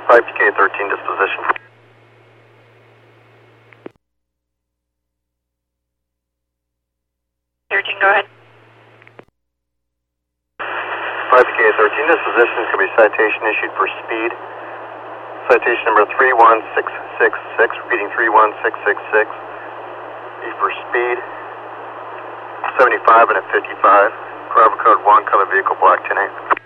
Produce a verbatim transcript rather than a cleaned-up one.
five P K thirteen disposition. thirteen, go ahead. five P K thirteen disposition could be citation issued for speed. Citation number three one six six six, repeating three one six six six. E for speed, seventy-five and a fifty-five. Driver code one, color vehicle black ten A.